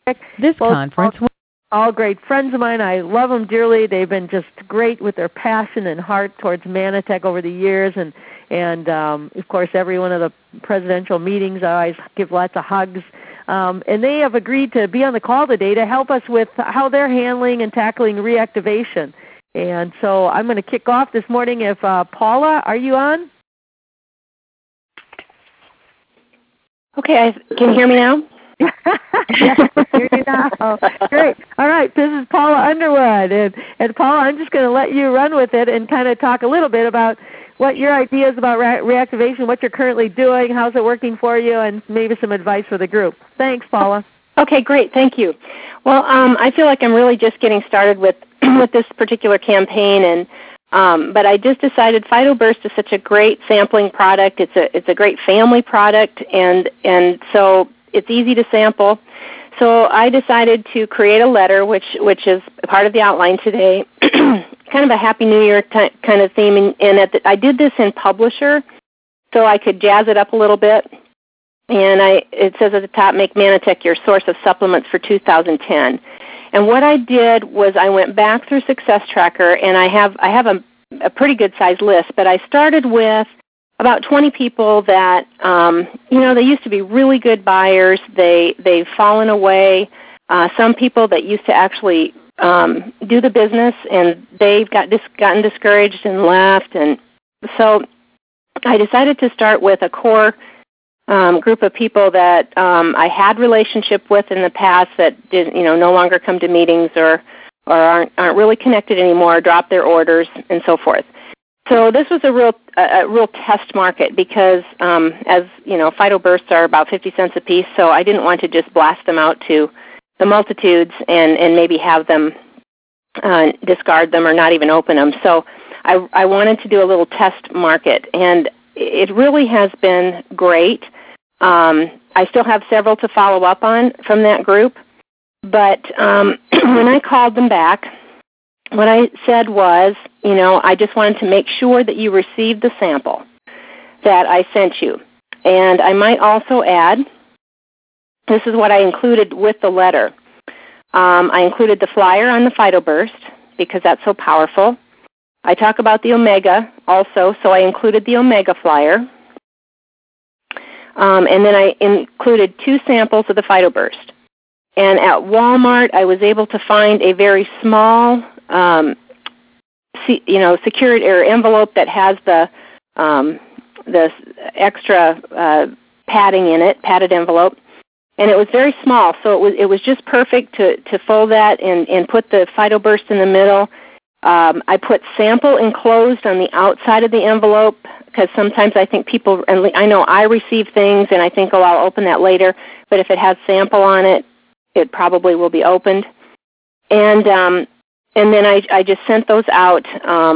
This both conference will all great friends of mine. I love them dearly. They've been just great with their passion and heart towards Manatech over the years, and of course every one of the presidential meetings I always give lots of hugs. And they have agreed to be on the call today to help us with how they're handling and tackling reactivation. And so I'm going to kick off this morning. If Paula, are you on? Okay, can you hear me now? Yes, I hear you now. Great. All right, this is Paula Underwood. And Paula, I'm just going to let you run with it and kind of talk a little bit about what your ideas about reactivation, what you're currently doing, how's it working for you, and maybe some advice for the group. Thanks, Paula. Okay, great. Thank you. Well, I feel like I'm really just getting started with this particular campaign, and but I just decided PhytoBurst is such a great sampling product. It's a great family product, and so it's easy to sample. So I decided to create a letter, which is part of the outline today, kind of a Happy New Year kind of theme. And I did this in Publisher, so I could jazz it up a little bit. And it says at the top, make Manatech your source of supplements for 2010. And what I did was I went back through Success Tracker, and I have a pretty good sized list, but I started with about 20 people that, they used to be really good buyers. They've fallen away. Some people that used to actually do the business, and they've gotten discouraged and left. And so I decided to start with a core group of people that I had relationship with in the past that did, no longer come to meetings or aren't really connected anymore, drop their orders, and so forth. So this was a real test market because, as you know, PhytoBursts are about 50 cents a piece, so I didn't want to just blast them out to the multitudes and maybe have them discard them or not even open them. So I wanted to do a little test market, and it really has been great. I still have several to follow up on from that group, but when I called them back, what I said was, I just wanted to make sure that you received the sample that I sent you. And I might also add, this is what I included with the letter. I included the flyer on the PhytoBurst because that's so powerful. I talk about the Omega also, so I included the Omega flyer. And then I included 2 samples of the PhytoBurst. And at Walmart, I was able to find a very small secured or envelope that has the extra padding in it, padded envelope, and it was very small. So it was just perfect to fold that and put the PhytoBurst in the middle. I put sample enclosed on the outside of the envelope because sometimes I think people, and I know I receive things and I think, I'll open that later. But if it has sample on it, it probably will be opened. And then I just sent those out,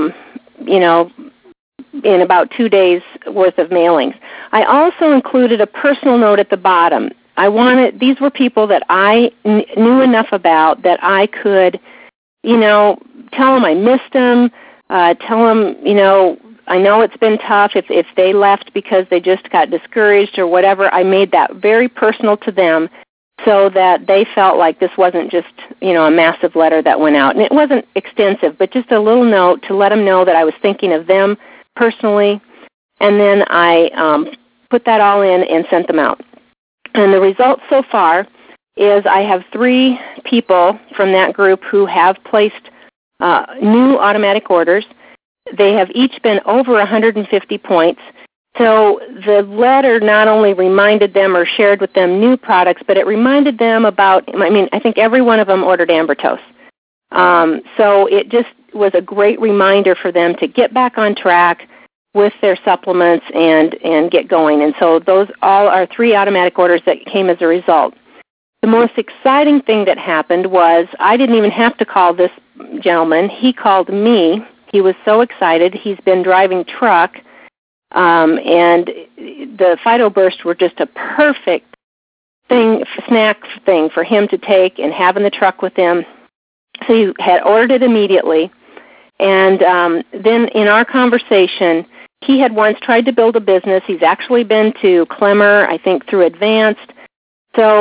in about 2 days worth of mailings. I also included a personal note at the bottom. These were people that I knew enough about that I could, tell them I missed them, tell them, I know it's been tough if they left because they just got discouraged or whatever. I made that very personal to them so that they felt like this wasn't just, a massive letter that went out. And it wasn't extensive, but just a little note to let them know that I was thinking of them personally. And then I put that all in and sent them out. And the results so far is I have 3 people from that group who have placed new automatic orders. They have each been over 150 points. So the letter not only reminded them or shared with them new products, but it reminded them about, I think every one of them ordered Ambertose. So it just was a great reminder for them to get back on track with their supplements and get going. And so those all are 3 automatic orders that came as a result. The most exciting thing that happened was I didn't even have to call this gentleman. He called me. He was so excited. He's been driving truck. And the PhytoBurst were just a perfect snack thing for him to take and have in the truck with him. So he had ordered it immediately. And then in our conversation, he had once tried to build a business. He's actually been to Clemmer, I think, through Advanced. So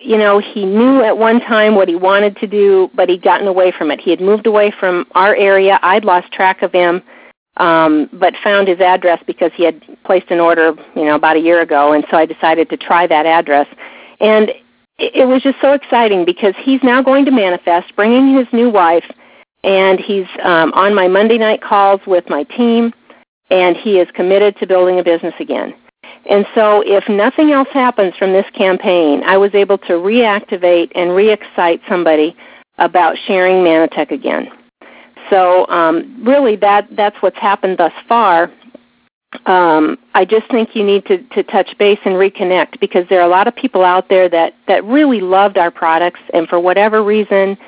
he knew at one time what he wanted to do, but he'd gotten away from it. He had moved away from our area. I'd lost track of him, but found his address because he had placed an order, about a year ago, and so I decided to try that address. And it was just so exciting because he's now going to Manifest, bringing his new wife, and he's on my Monday night calls with my team, and he is committed to building a business again. And so if nothing else happens from this campaign, I was able to reactivate and re-excite somebody about sharing Manatech again. So really that's what's happened thus far. I just think you need to touch base and reconnect because there are a lot of people out there that really loved our products and for whatever reason,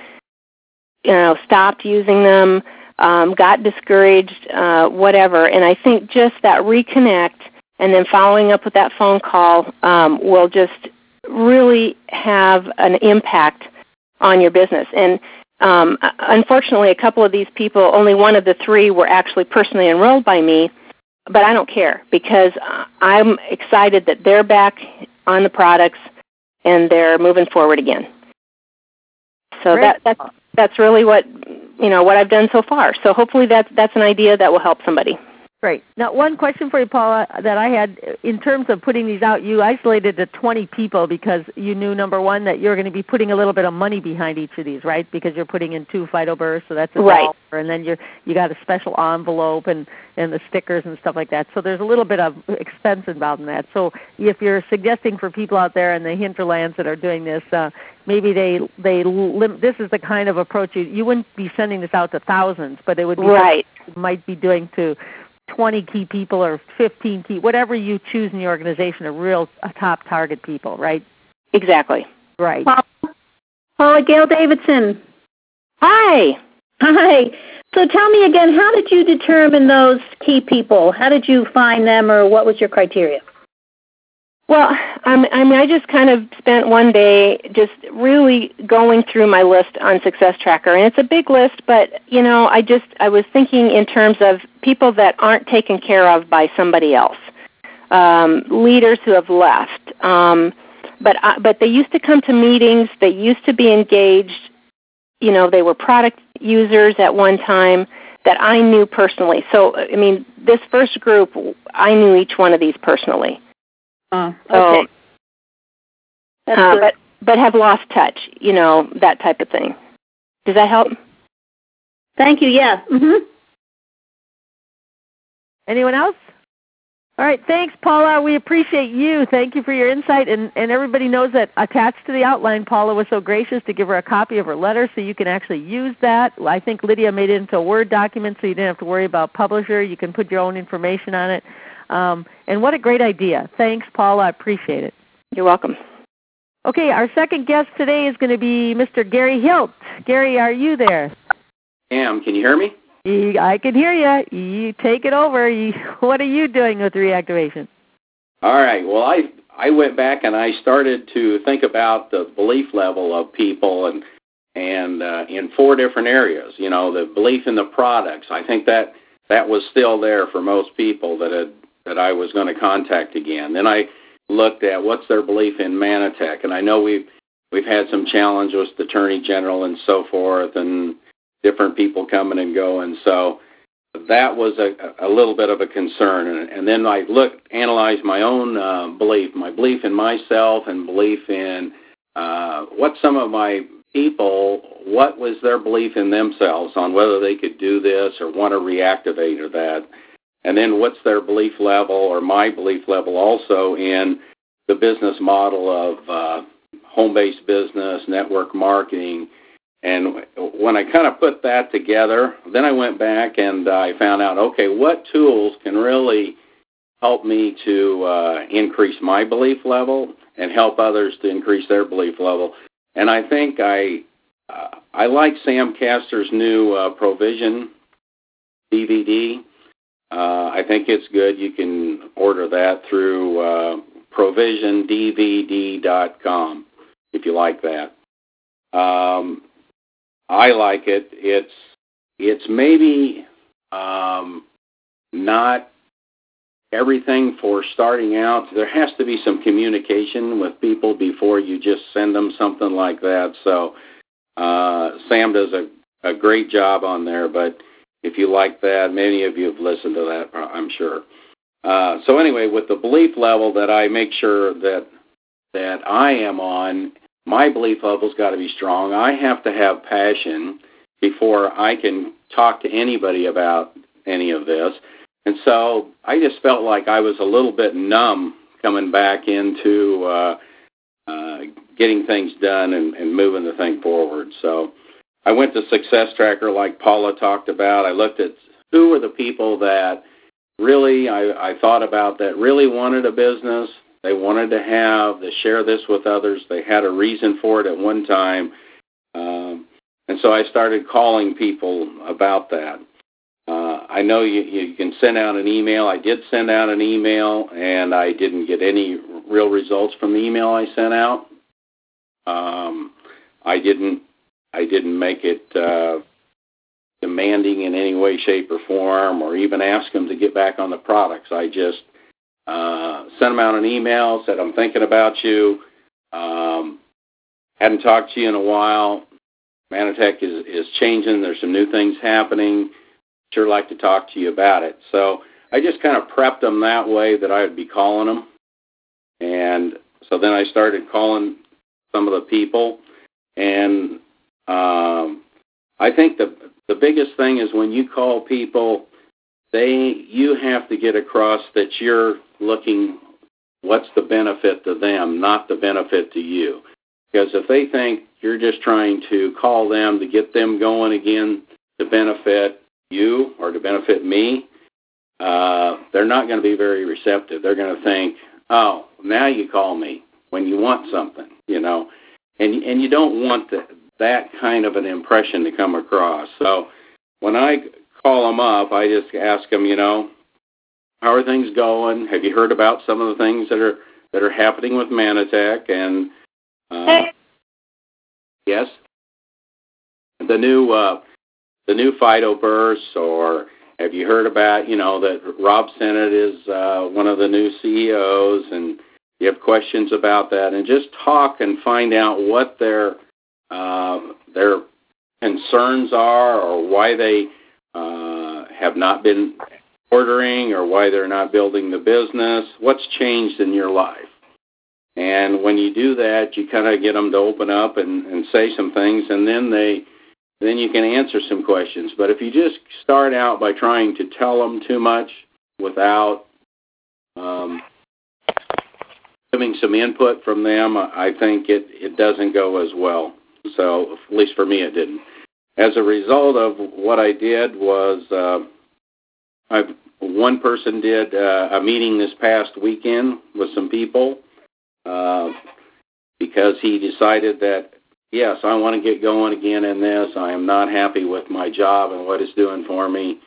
stopped using them, got discouraged, whatever. And I think just that reconnect and then following up with that phone call will just really have an impact on your business. And unfortunately, a couple of these people, only one of the three were actually personally enrolled by me, but I don't care because I'm excited that they're back on the products and they're moving forward again. So that's really what I've done so far. So hopefully that's an idea that will help somebody. Great. Now, one question for you, Paula, that I had in terms of putting these out, you isolated to 20 people because you knew, number one, that you're going to be putting a little bit of money behind each of these, right? Because you're putting in 2 PhytoBursts, so that's a dollar, and then you got a special envelope and the stickers and stuff like that. So there's a little bit of expense involved in that. So if you're suggesting for people out there in the hinterlands that are doing this, maybe this is the kind of approach you wouldn't be sending this out to thousands, but it would be right. You might be doing to 20 key people or 15 key, whatever you choose in the organization, a top target people, right? Exactly. Right. Paula Gail Davidson. Hi. Hi. So tell me again, how did you determine those key people? How did you find them, or what was your criteria? Well, I just kind of spent one day just really going through my list on Success Tracker, and it's a big list, but I was thinking in terms of people that aren't taken care of by somebody else, leaders who have left, but they used to come to meetings, they used to be engaged, they were product users at one time that I knew personally. So this first group, I knew each one of these personally. Okay. But have lost touch, that type of thing. Does that help? Thank you, yeah. Mm-hmm. Anyone else? All right, thanks, Paula. We appreciate you. Thank you for your insight. And everybody knows that attached to the outline, Paula was so gracious to give her a copy of her letter so you can actually use that. I think Lydia made it into a Word document so you didn't have to worry about publisher. You can put your own information on it. And what a great idea. Thanks, Paula. I appreciate it. You're welcome. Okay, our second guest today is going to be Mr. Gary Hilt. Gary, are you there? I am. Can you hear me? I can hear you. You take it over. What are you doing with reactivation? All right. Well, I went back and I started to think about the belief level of people and in 4 different areas. The belief in the products. I think that was still there for most people that I was going to contact again. Then I looked at what's their belief in Manatech, and I know we've had some challenges with the Attorney General and so forth, and different people coming and going. So that was a little bit of a concern. And then I analyzed my own belief, my belief in myself, and belief in what some of my people, what was their belief in themselves on whether they could do this or want to reactivate or that. And then what's their belief level or my belief level also in the business model of home-based business, network marketing. And when I kind of put that together, then I went back and I found out, okay, what tools can really help me to increase my belief level and help others to increase their belief level. And I think I like Sam Castor's new Provision DVD. I think it's good. You can order that through provisiondvd.com if you like that. I like it. It's maybe not everything for starting out, there has to be some communication with people before you just send them something like that. So Sam does a great job on there, but if you like that, many of you have listened to that, I'm sure. So anyway, with the belief level that I make sure that I am on, my belief level's got to be strong. I have to have passion before I can talk to anybody about any of this. And so I just felt like I was a little bit numb coming back into getting things done and moving the thing forward. So I went to Success Tracker like Paula talked about. I looked at who were the people that really I thought about that really wanted a business. They wanted to share this with others. They had a reason for it at one time. And so I started calling people about that. I know you can send out an email. I did send out an email, and I didn't get any real results from the email I sent out. I didn't make it demanding in any way, shape, or form, or even ask them to get back on the products. I just sent them out an email, said I'm thinking about you. Hadn't talked to you in a while. Manatech is changing. There's some new things happening. Sure like to talk to you about it. So I just kind of prepped them that way that I would be calling them. And so then I started calling some of the people. And I think the biggest thing is when you call people, you have to get across that you're looking what's the benefit to them, not the benefit to you. Because if they think you're just trying to call them to get them going again to benefit you or to benefit me, they're not going to be very receptive. They're going to think, oh, now you call me when you want something, and you don't want that kind of an impression to come across. So when I call them up, I just ask them, how are things going? Have you heard about some of the things that are happening with Manatech? And yes, the new Fido Burst, or have you heard about, that Rob Sennett is one of the new CEOs, and you have questions about that, and just talk and find out what their concerns are, or why they have not been ordering, or why they're not building the business, what's changed in your life. And when you do that, you kind of get them to open up and say some things, and then you can answer some questions. But if you just start out by trying to tell them too much without giving some input from them, I think it doesn't go as well. So at least for me it didn't. As a result of what I did was one person did a meeting this past weekend with some people because he decided that, yes, I want to get going again in this. I am not happy with my job and what it's doing for me.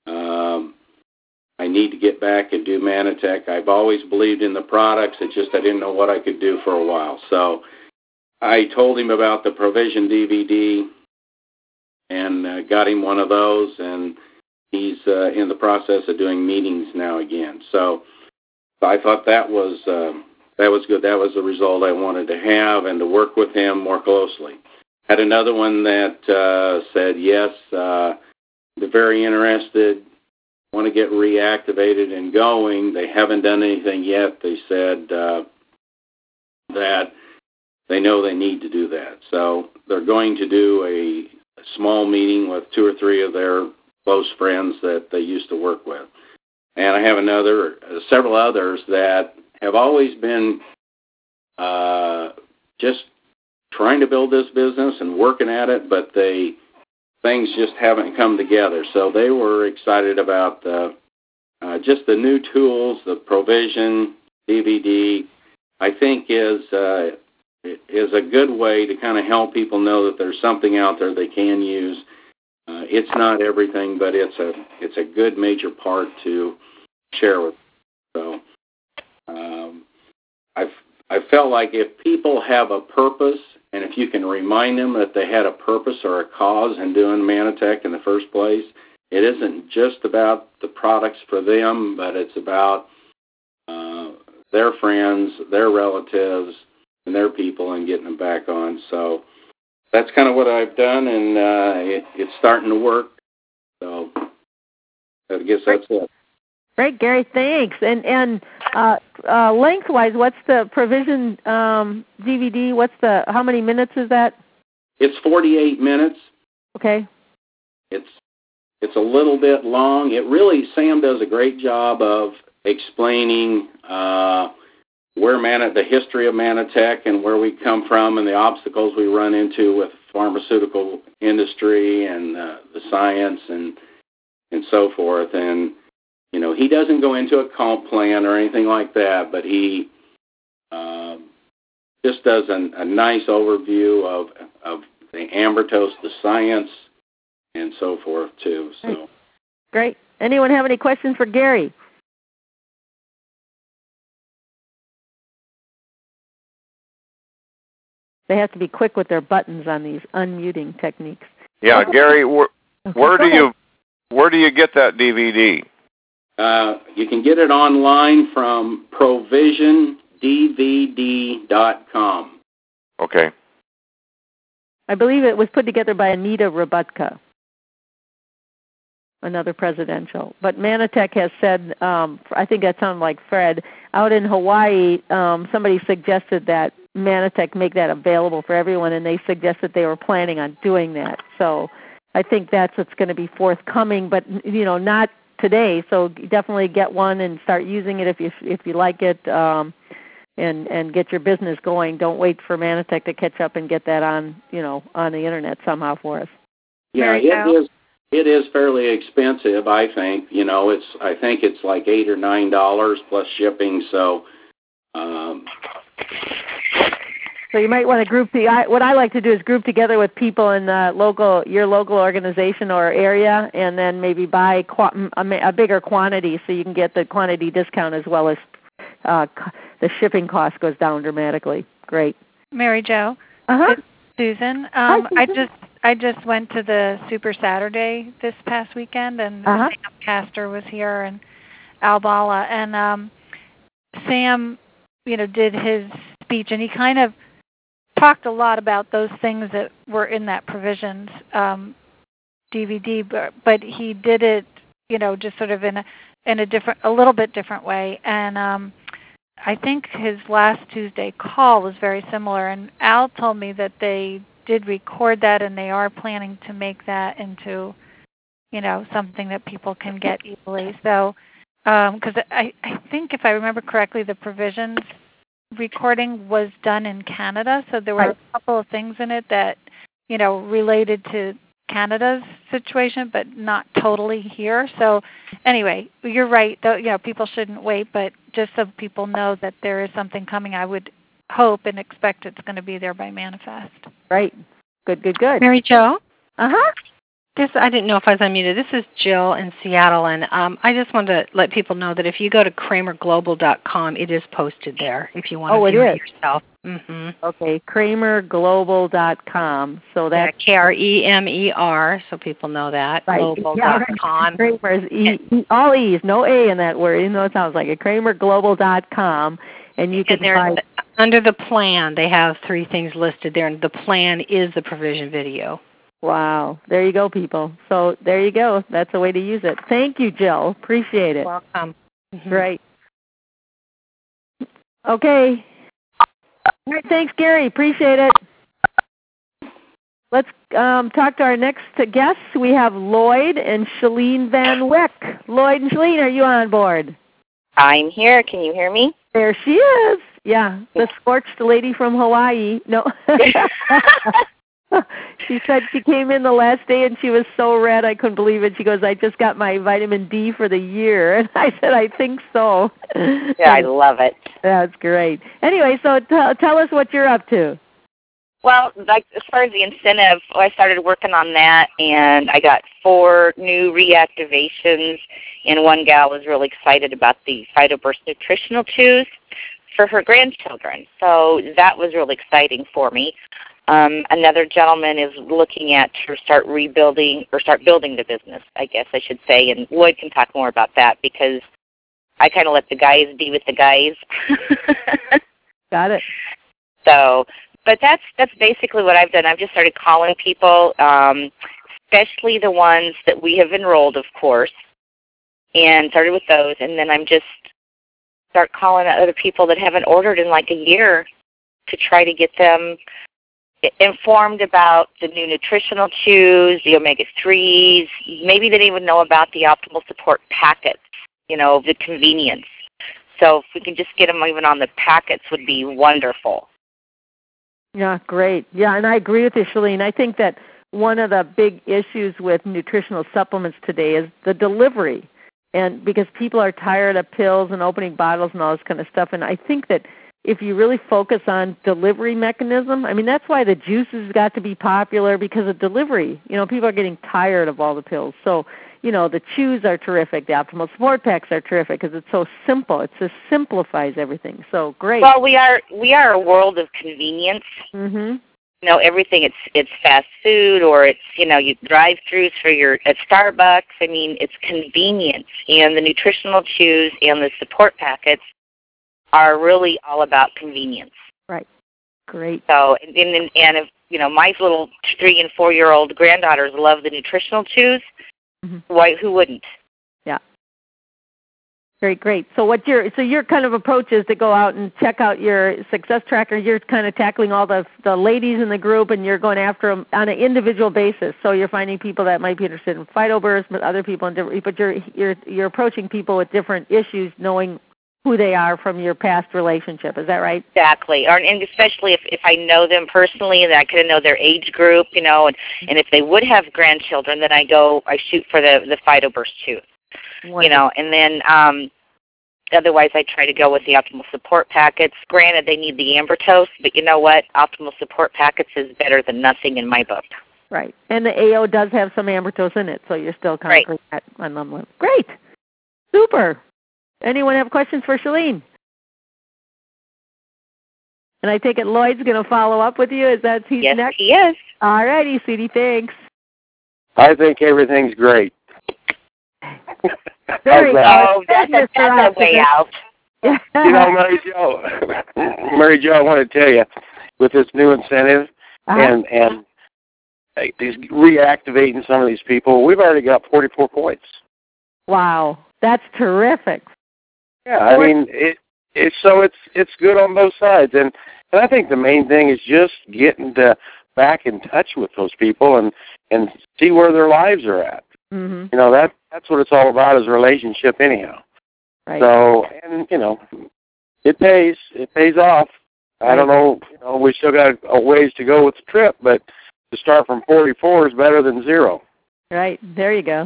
I need to get back and do Manatech. I've always believed in the products. It's just I didn't know what I could do for a while. So I told him about the Provision DVD and got him one of those, and he's in the process of doing meetings now again. So I thought that was good. That was the result I wanted to have, and to work with him more closely. Had another one that said, yes, they're very interested, want to get reactivated and going. They haven't done anything yet. They said that they know they need to do that. So they're going to do a small meeting with 2 or 3 of their close friends that they used to work with. And I have several others that have always been just trying to build this business and working at it, but things just haven't come together. So they were excited about just the new tools, the Provision DVD. I think is a good way to kind of help people know that there's something out there they can use. It's not everything, but it's a good major part to share with them. So I felt like if people have a purpose, and if you can remind them that they had a purpose or a cause in doing Manatech in the first place, it isn't just about the products for them, but it's about their friends, their relatives, and their people and getting them back on. So that's kind of what I've done, and it's starting to work. So I guess that's it. Great, Gary. Thanks. And lengthwise, what's the Provision DVD? How many minutes is that? It's 48 minutes. Okay. It's a little bit long. Sam does a great job of explaining the history of Manatech and where we come from and the obstacles we run into with the pharmaceutical industry and the science and so forth. And he doesn't go into a comp plan or anything like that, but he just does a nice overview of the Ambertose, the science, and so forth too. So great. Anyone have any questions for Gary? They have to be quick with their buttons on these unmuting techniques. Yeah, Gary, where do you get that DVD? You can get it online from provisiondvd.com. Okay. I believe it was put together by Anita Rabutka, another presidential. But Manatech has said, I think that sounded like Fred, out in Hawaii, somebody suggested that Manatech make that available for everyone, and they suggested they were planning on doing that. So I think that's what's going to be forthcoming, but not today. So definitely get one and start using it if you like it, and get your business going. Don't wait for Manatech to catch up and get that on on the internet somehow for us. Yeah, it is fairly expensive. I think I think it's like $8 or $9 plus shipping. So. So you might want to group what I like to do is group together with people in your local organization or area, and then maybe buy a bigger quantity so you can get the quantity discount as well as the shipping cost goes down dramatically. Great. Mary Jo. Uh-huh. It's Susan. Hi, Susan. I just went to the Super Saturday this past weekend, and Sam Castor was here and Al Bala, and Sam, did his speech, and he kind of talked a lot about those things that were in that Provisions DVD, but he did it, just sort of in a little bit different way. And I think his last Tuesday call was very similar. And Al told me that they did record that, and they are planning to make that into, something that people can get easily. So, because I think if I remember correctly, the Provisions recording was done in Canada, so there were a couple of things in it that related to Canada's situation, but not totally here. So anyway, you're right, though, people shouldn't wait, but just so people know that there is something coming, I would hope and expect it's going to be there by Manifest. Right. Good. Mary Jo? Uh-huh. I didn't know if I was unmuted. This is Jill in Seattle, and I just wanted to let people know that if you go to KramerGlobal.com, it is posted there if you want to view it yourself. Mm-hmm. Okay, KramerGlobal.com. So that's KREMER, so people know that. Right. Global.com. Kramer's all E's, no A in that word, even though it sounds like it. KramerGlobal.com, and you can find under the plan. They have 3 things listed there, and the plan is the Provision video. Wow. There you go, people. So there you go. That's a way to use it. Thank you, Jill. Appreciate it. Welcome. Mm-hmm. Great. Okay. All right, thanks, Gary. Appreciate it. Let's talk to our next guests. We have Lloyd and Shalene Van Wyck. Lloyd and Shalene, are you on board? I'm here. Can you hear me? There she is. Yeah, the scorched lady from Hawaii. No. She said she came in the last day and she was so red I couldn't believe it. She goes, I just got my vitamin D for the year. And I said, I think so. Yeah, I love it. That's great. Anyway, so tell us what you're up to. Well, as far as the incentive, I started working on that, and I got 4 new reactivations, and one gal was really excited about the PhytoBurst nutritional chews for her grandchildren. So that was really exciting for me. Another gentleman is looking at to start building the business, I guess I should say, and Lloyd can talk more about that because I kind of let the guys be with the guys. Got it. So, but that's basically what I've done. I've just started calling people, especially the ones that we have enrolled, of course, and started with those. And then I'm just start calling other people that haven't ordered in like a year to try to get them informed about the new nutritional chews, the omega-3s. Maybe they didn't even know about the optimal support packets, the convenience. So if we can just get them even on the packets would be wonderful. Yeah, great. Yeah, and I agree with you, Chalene. I think that one of the big issues with nutritional supplements today is the delivery. And because people are tired of pills and opening bottles and all this kind of stuff. And I think that if you really focus on delivery mechanism, I mean, that's why the juices got to be popular, because of delivery. People are getting tired of all the pills. So, the chews are terrific. The optimal support packs are terrific because it's so simple. It just simplifies everything. So great. Well, we are a world of convenience. Mm-hmm. Everything it's fast food, or it's you drive-throughs at Starbucks. I mean, it's convenience, and the nutritional chews and the support packets are really all about convenience. Right. Great. So, and if my little 3- and 4-year-old granddaughters love the nutritional chews, why? Who wouldn't? Yeah. Very great. So your kind of approach is to go out and check out your success tracker. You're kind of tackling all the ladies in the group, and you're going after them on an individual basis. So you're finding people that might be interested in PhytoBurst, but other people in different. But you're approaching people with different issues, knowing who they are from your past relationship. Is that right? Exactly. And especially if I know them personally and I could know their age group, and if they would have grandchildren, then I shoot for the PhytoBurst too. Wonderful. And then otherwise I try to go with the optimal support packets. Granted, they need the Ambertose, but you know what? Optimal support packets is better than nothing in my book. Right. And the AO does have some Ambertose in it, so you're still conquering that on them. Great. Super. Anyone have questions for Chalene? And I take it Lloyd's going to follow up with you. Is that he's yes, next? Yes, he is. All righty, sweetie. Thanks. I think everything's great. There you go. That's a way out. Mary Jo, I want to tell you, with this new incentive and reactivating some of these people, we've already got 44 points. Wow, that's terrific. Yeah, I mean, it's good on both sides, and I think the main thing is just getting back in touch with those people and see where their lives are at. Mm-hmm. That's what it's all about, is a relationship anyhow. Right. So, and it pays off. I don't know, we still got a ways to go with the trip, but to start from 44 is better than 0. Right. There you go.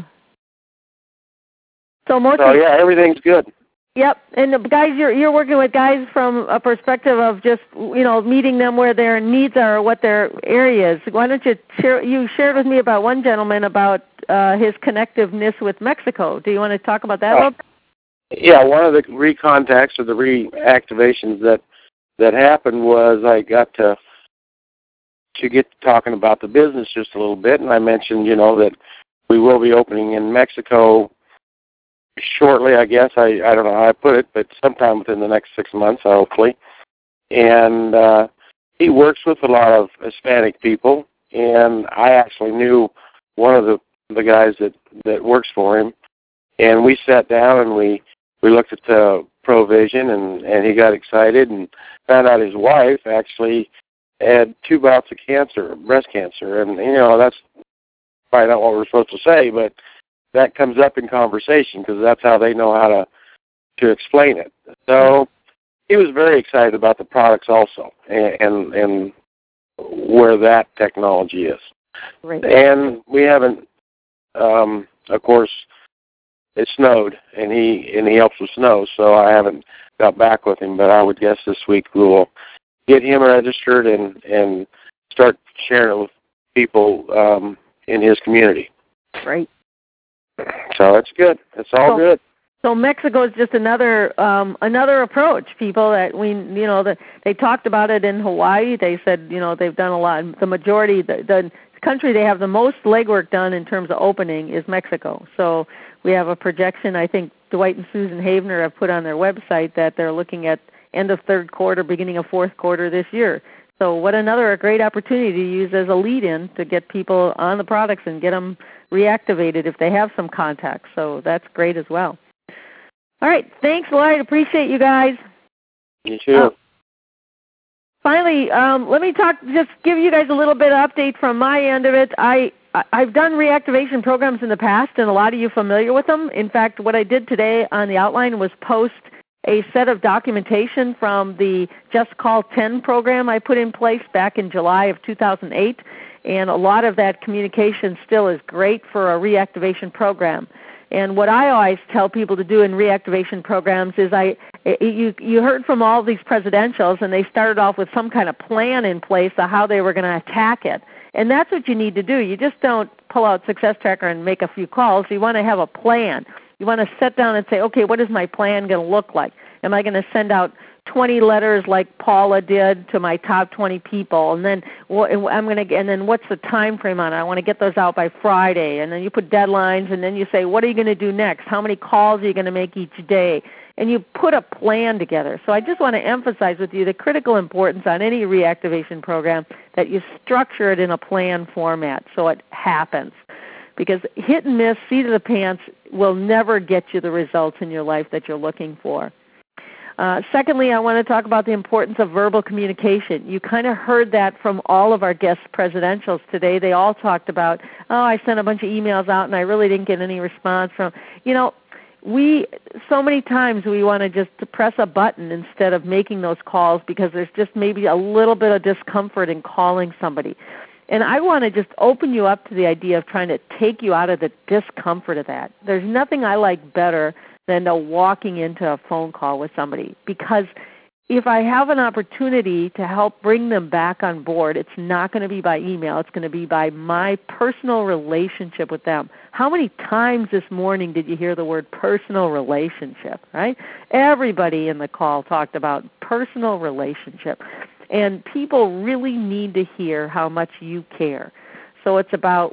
So yeah, everything's good. Yep, and guys, you're working with guys from a perspective of just meeting them where their needs are, or what their area is. Why don't you share? You shared with me about one gentleman about his connectiveness with Mexico. Do you want to talk about that a little bit? Yeah, one of the recontacts or the reactivations that happened was I got to get talking about the business just a little bit, and I mentioned that we will be opening in Mexico shortly, I guess. I don't know how I put it, but sometime within the next 6 months, hopefully. And he works with a lot of Hispanic people, and I actually knew one of the guys that works for him, and we sat down and we looked at the Provision, and he got excited and found out his wife actually had 2 bouts of cancer, breast cancer, and that's probably not what we're supposed to say, but that comes up in conversation because that's how they know how to explain it. So he was very excited about the products also, and where that technology is. Right. And we haven't, of course, it snowed, and he helps with snow, so I haven't got back with him, but I would guess this week we will get him registered and start sharing it with people in his community. Right. So it's good. It's all good. So Mexico is just another approach. People that they talked about it in Hawaii. They said they've done a lot. The majority, the country they have the most legwork done in terms of opening is Mexico. So we have a projection. I think Dwight and Susan Havener have put on their website that they're looking at end of third quarter, beginning of fourth quarter this year. So what a great opportunity to use as a lead-in to get people on the products and get them reactivated if they have some contacts. So that's great as well. All right. Thanks, Lloyd. Appreciate you guys. You too. Finally, let me just give you guys a little bit of update from my end of it. I've done reactivation programs in the past, and a lot of you are familiar with them. In fact, what I did today on the outline was post a set of documentation from the Just Call 10 program I put in place back in July of 2008, and a lot of that communication still is great for a reactivation program. And what I always tell people to do in reactivation programs is you heard from all these presidentials, and they started off with some kind of plan in place of how they were going to attack it. And that's what you need to do. You just don't pull out Success Tracker and make a few calls. You want to have a plan. You want to sit down and say, okay, what is my plan going to look like? Am I going to send out 20 letters like Paula did to my top 20 people, and then and then what's the time frame on it? I want to get those out by Friday, and then you put deadlines, and then you say, what are you going to do next? How many calls are you going to make each day? And you put a plan together. So I just want to emphasize with you the critical importance on any reactivation program that you structure it in a plan format so it happens. Because hit and miss, seat of the pants will never get you the results in your life that you're looking for. Secondly, I want to talk about the importance of verbal communication. You kind of heard that from all of our guest presidentials today. They all talked about, I sent a bunch of emails out and I really didn't get any response from, so many times we want to just press a button instead of making those calls because there's just maybe a little bit of discomfort in calling somebody. And I want to just open you up to the idea of trying to take you out of the discomfort of that. There's nothing I like better than walking into a phone call with somebody, because if I have an opportunity to help bring them back on board, it's not going to be by email. It's going to be by my personal relationship with them. How many times this morning did you hear the word personal relationship, right? Everybody in the call talked about personal relationship. And people really need to hear how much you care. So it's about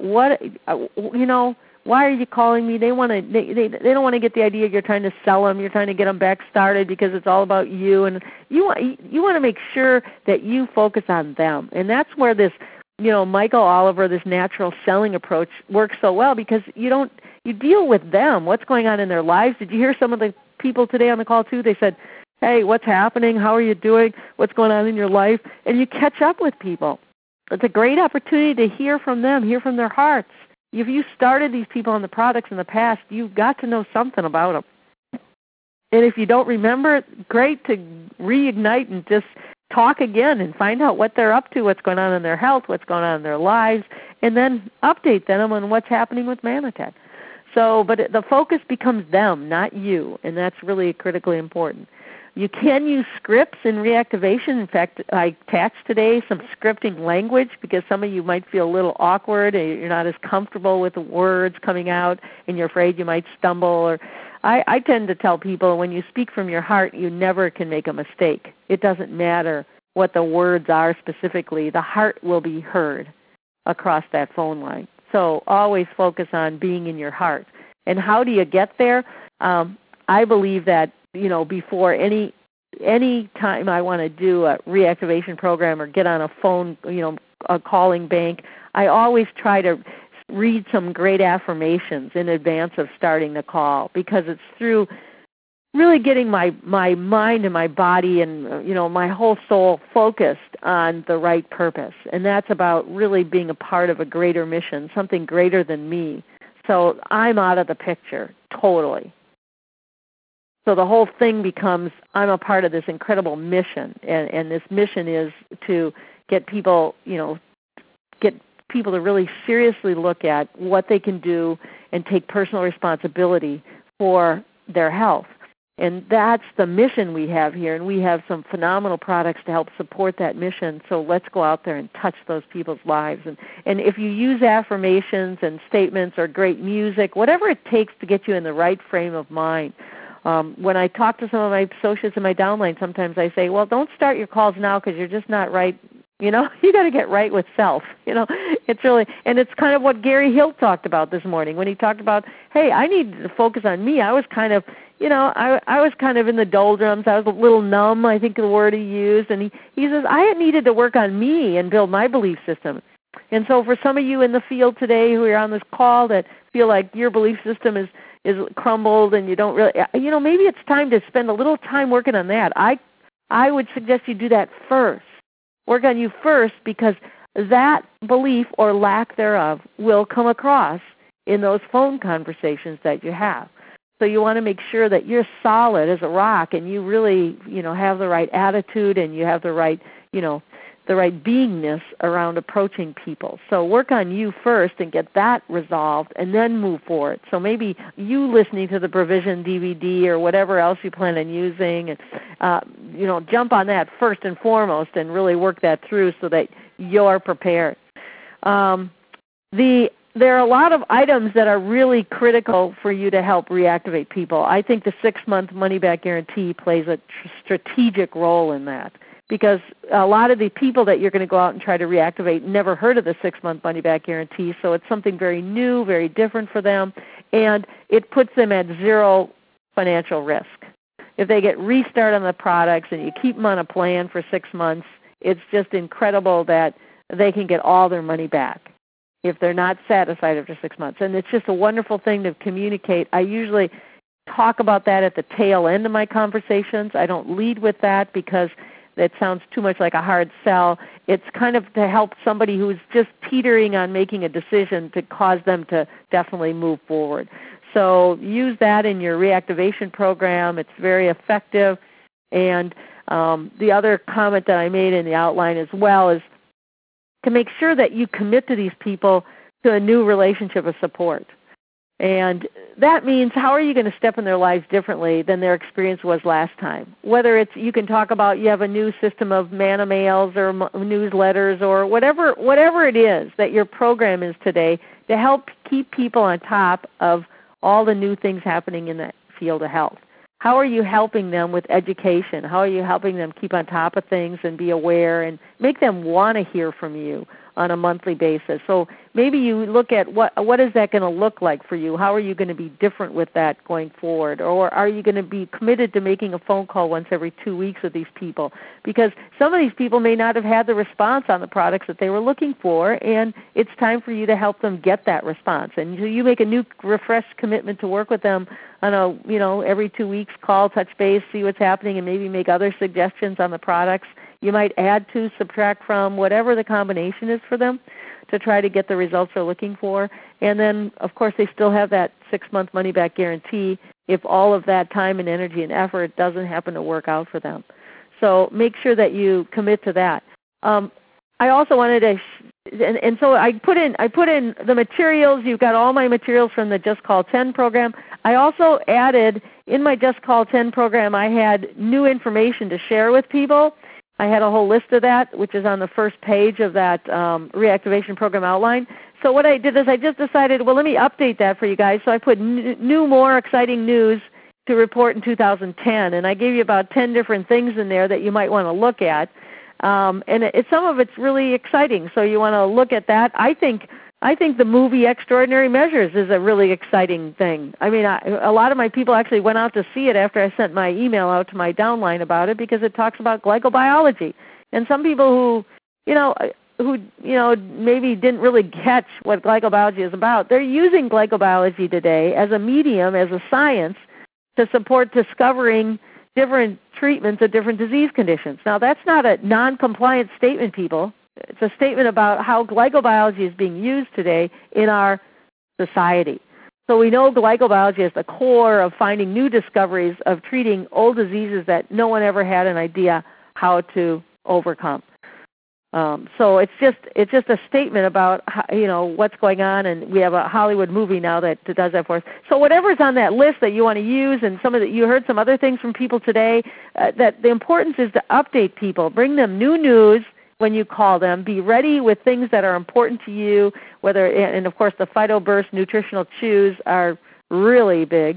why are you calling me? They don't want to get the idea you're trying to sell them. You're trying to get them back started because it's all about you. And you want to make sure that you focus on them. And that's where this, Michael Oliver, this natural selling approach works so well, because you deal with them. What's going on in their lives? Did you hear some of the people today on the call too? They said, hey, what's happening? How are you doing? What's going on in your life? And you catch up with people. It's a great opportunity to hear from them, hear from their hearts. If you started these people on the products in the past, you've got to know something about them. And if you don't remember it, great to reignite and just talk again and find out what they're up to, what's going on in their health, what's going on in their lives, and then update them on what's happening with Manatech. So, but the focus becomes them, not you, and that's really critically important. You can use scripts in reactivation. In fact, I attached today some scripting language because some of you might feel a little awkward and you're not as comfortable with the words coming out and you're afraid you might stumble. I tend to tell people when you speak from your heart, you never can make a mistake. It doesn't matter what the words are specifically. The heart will be heard across that phone line. So always focus on being in your heart. And how do you get there? I believe that before any time I want to do a reactivation program or get on a phone, a calling bank, I always try to read some great affirmations in advance of starting the call, because it's through really getting my mind and my body and my whole soul focused on the right purpose. And that's about really being a part of a greater mission, something greater than me. So I'm out of the picture totally. So the whole thing becomes, I'm a part of this incredible mission, and this mission is to get people, to really seriously look at what they can do and take personal responsibility for their health. And that's the mission we have here, and we have some phenomenal products to help support that mission. So let's go out there and touch those people's lives. And if you use affirmations and statements or great music, whatever it takes to get you in the right frame of mind. When I talk to some of my associates in my downline, sometimes I say, well, don't start your calls now because you're just not right. You got to get right with self. It's really, and it's kind of what Gary Hill talked about this morning when he talked about, hey, I needed to focus on me. I was kind of, I was kind of in the doldrums. I was a little numb, I think the word he used. And he says, I needed to work on me and build my belief system. And so for some of you in the field today who are on this call that feel like your belief system is crumbled and you don't really, maybe it's time to spend a little time working on that. I would suggest you do that first. Work on you first, because that belief or lack thereof will come across in those phone conversations that you have. So you want to make sure that you're solid as a rock and you really, have the right attitude and you have the right, the right beingness around approaching people. So work on you first and get that resolved and then move forward. So maybe you listening to the Provision DVD or whatever else you plan on using, and jump on that first and foremost and really work that through so that you're prepared. There are a lot of items that are really critical for you to help reactivate people. I think the 6-month money-back guarantee plays a strategic role in that, because a lot of the people that you're going to go out and try to reactivate never heard of the 6-month money-back guarantee, so it's something very new, very different for them, and it puts them at zero financial risk. If they get restarted on the products and you keep them on a plan for 6 months, it's just incredible that they can get all their money back if they're not satisfied after 6 months. And it's just a wonderful thing to communicate. I usually talk about that at the tail end of my conversations. I don't lead with that because that sounds too much like a hard sell. It's kind of to help somebody who's just teetering on making a decision to cause them to definitely move forward. So use that in your reactivation program. It's very effective. And the other comment that I made in the outline as well is to make sure that you commit to these people to a new relationship of support. And that means how are you going to step in their lives differently than their experience was last time? Whether it's you can talk about you have a new system of manna mails or newsletters or whatever it is that your program is today to help keep people on top of all the new things happening in the field of health. How are you helping them with education? How are you helping them keep on top of things and be aware and make them want to hear from you on a monthly basis? So maybe you look at what is that going to look like for you? How are you going to be different with that going forward? Or are you going to be committed to making a phone call once every 2 weeks with these people? Because some of these people may not have had the response on the products that they were looking for, and it's time for you to help them get that response. And so you make a new refreshed commitment to work with them on a every 2 weeks call, touch base, see what's happening, and maybe make other suggestions on the products. You might add to, subtract from, whatever the combination is for them to try to get the results they're looking for. And then, of course, they still have that 6-month money-back guarantee if all of that time and energy and effort doesn't happen to work out for them. So make sure that you commit to that. I also wanted to, and so I put in the materials. You've got all my materials from the Just Call 10 program. I also added in my Just Call 10 program, I had new information to share with people. I had a whole list of that, which is on the first page of that reactivation program outline. So what I did is I just decided, well, let me update that for you guys. So I put new, more exciting news to report in 2010, and I gave you about 10 different things in there that you might want to look at. And some of it's really exciting, so you want to look at that. I think the movie Extraordinary Measures is a really exciting thing. I mean, a lot of my people actually went out to see it after I sent my email out to my downline about it because it talks about glycobiology. And some people who maybe didn't really catch what glycobiology is about, they're using glycobiology today as a medium, as a science, to support discovering different treatments of different disease conditions. Now, that's not a non-compliant statement, people. It's a statement about how glycobiology is being used today in our society. So we know glycobiology is the core of finding new discoveries of treating old diseases that no one ever had an idea how to overcome. So it's just a statement about how, what's going on, and we have a Hollywood movie now that does that for us. So whatever's on that list that you want to use, and you heard some other things from people today, that the importance is to update people, bring them new news when you call them, be ready with things that are important to you. And of course the PhytoBurst nutritional chews are really big.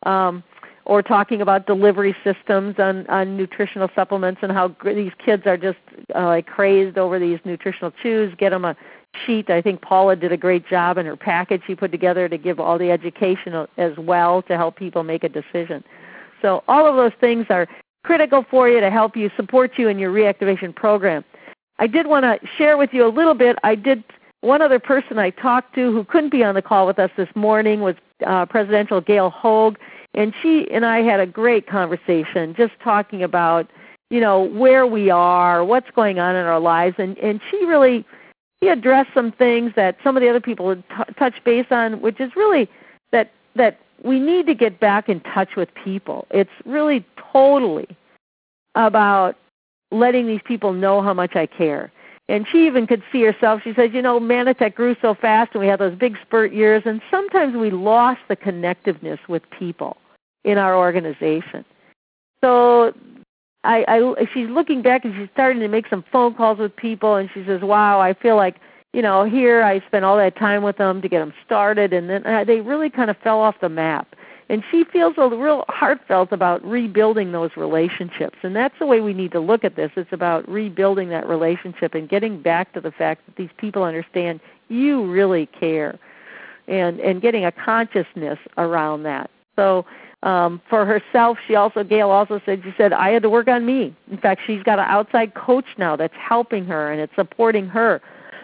Or talking about delivery systems on nutritional supplements and how these kids are just like crazed over these nutritional chews. Get them a sheet. I think Paula did a great job in her package she put together to give all the education as well to help people make a decision. So all of those things are critical for you to help you, support you in your reactivation program. I did want to share with you a little bit. One other person I talked to who couldn't be on the call with us this morning was Presidential Gail Hogue. And she and I had a great conversation just talking about, where we are, what's going on in our lives. And she addressed some things that some of the other people had touched base on, which is really that we need to get back in touch with people. It's really totally about letting these people know how much I care. And she even could see herself. She said, Manatech grew so fast and we had those big spurt years, and sometimes we lost the connectiveness with people in our organization. So she's looking back and she's starting to make some phone calls with people, and she says, wow, I feel like, here I spent all that time with them to get them started, and then they really kind of fell off the map. And she feels a real heartfelt about rebuilding those relationships. And that's the way we need to look at this. It's about rebuilding that relationship and getting back to the fact that these people understand you really care, and getting a consciousness around that. So for herself, Gail also said, I had to work on me. In fact, she's got an outside coach now that's helping her and it's supporting her.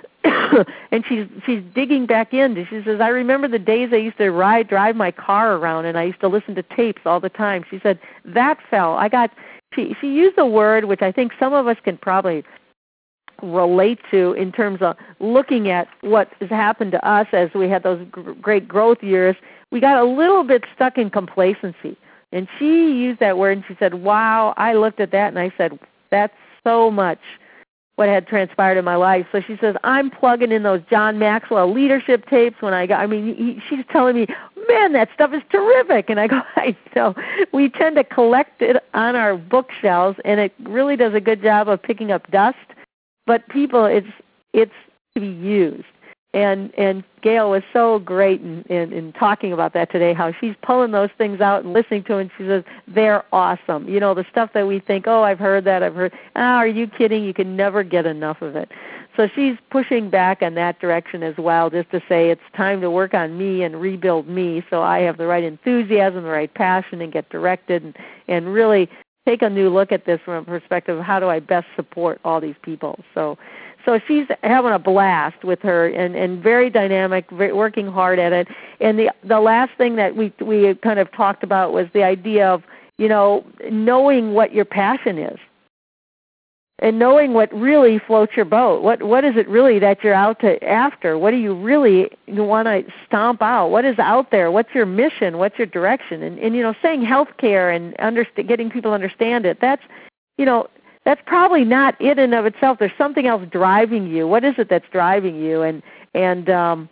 And she's digging back in. She says, I remember the days I used to drive my car around and I used to listen to tapes all the time. She said, that fell. She used a word which I think some of us can probably relate to in terms of looking at what has happened to us as we had those great growth years. We got a little bit stuck in complacency. And she used that word and she said, wow, I looked at that and I said, that's so much what had transpired in my life. So she says, I'm plugging in those John Maxwell leadership tapes she's telling me, man, that stuff is terrific. And I go, I know. We tend to collect it on our bookshelves, and it really does a good job of picking up dust. But people, it's to be used. And Gail was so great in talking about that today, how she's pulling those things out and listening to them, and she says, they're awesome. The stuff that we think, I've heard that, are you kidding? You can never get enough of it. So she's pushing back in that direction as well, just to say it's time to work on me and rebuild me so I have the right enthusiasm, the right passion, and get directed and really take a new look at this from a perspective of how do I best support all these people. So she's having a blast with her and very dynamic, working hard at it. And the last thing that we kind of talked about was the idea of, knowing what your passion is and knowing what really floats your boat. What is it really that you're out after? What do you really want to stomp out? What is out there? What's your mission? What's your direction? And saying healthcare and getting people to understand it, that's probably not it in of itself. There's something else driving you. What is it that's driving you? And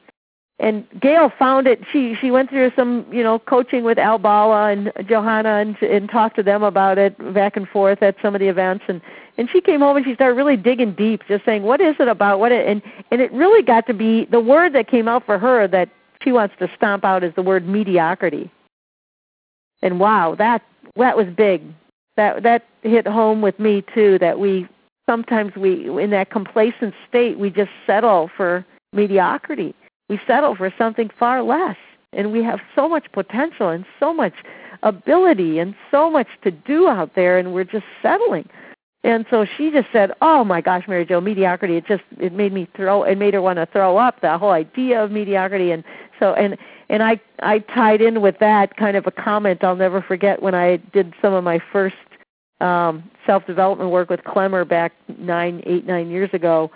Gail found it. She went through some coaching with Al Bala and Johanna and talked to them about it back and forth at some of the events. And she came home and she started really digging deep, just saying, what is it about? And it really got to be the word that came out for her that she wants to stomp out is the word mediocrity. And wow, that was big. That hit home with me too, that sometimes in that complacent state, we just settle for mediocrity. We settle for something far less. And we have so much potential and so much ability and so much to do out there, and we're just settling. And so she just said, oh my gosh, Mary Jo, mediocrity, it made her want to throw up, the whole idea of mediocrity. And so and I tied in with that kind of a comment I'll never forget when I did some of my first self-development work with Clemmer back 9 years ago.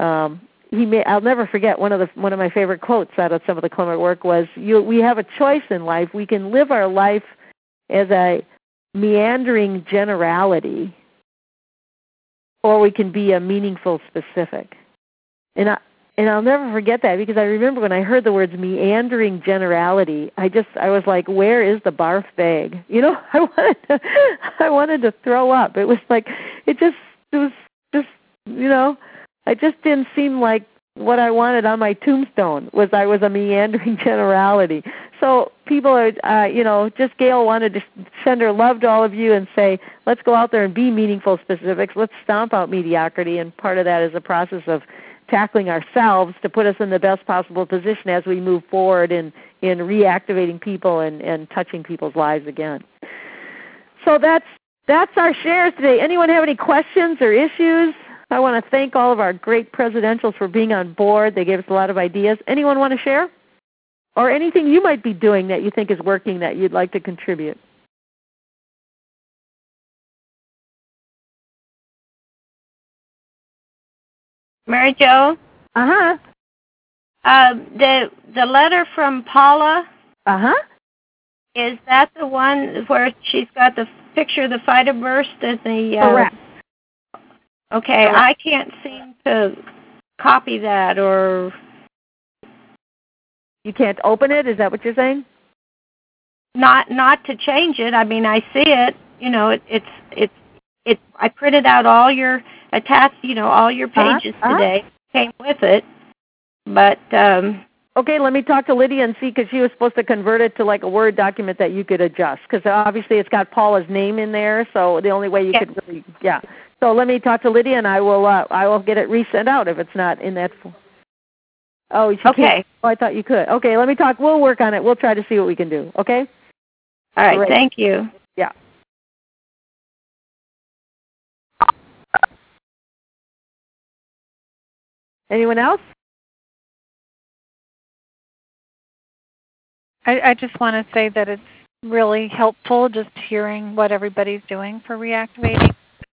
I'll never forget one of my favorite quotes out of some of the Clemmer work was, we have a choice in life. We can live our life as a meandering generality, or we can be a meaningful specific. And I'll never forget that, because I remember when I heard the words meandering generality, I was like, where is the barf bag? I wanted to throw up. It was like, it was just, I just didn't seem like what I wanted on my tombstone was I was a meandering generality. So people are, just Gail wanted to send her love to all of you and say, let's go out there and be meaningful specifics. Let's stomp out mediocrity, and part of that is a process of tackling ourselves to put us in the best possible position as we move forward in reactivating people and touching people's lives again. So that's our shares today. Anyone have any questions or issues? I want to thank all of our great presidentials for being on board. They gave us a lot of ideas. Anyone want to share? Or anything you might be doing that you think is working that you'd like to contribute? Mary Jo? Uh-huh. The letter from Paula? Uh-huh. Is that the one where she's got the picture of the phytoburst as the... Correct. Okay, I can't seem to copy that, or... You can't open it? Is that what you're saying? Not to change it. I mean, I see it. It's. I printed out all your all your pages today. Came with it, but. Okay, let me talk to Lydia and see, because she was supposed to convert it to like a Word document that you could adjust, because obviously it's got Paula's name in there, so the only way you could really, So let me talk to Lydia, and I will get it resent out if it's not in that. Oh, she can't. Oh, I thought you could. Okay, let me talk. We'll work on it. We'll try to see what we can do. Okay. All right. Great. Thank you. Yeah. Anyone else? I just want to say that it's really helpful just hearing what everybody's doing for reactivating.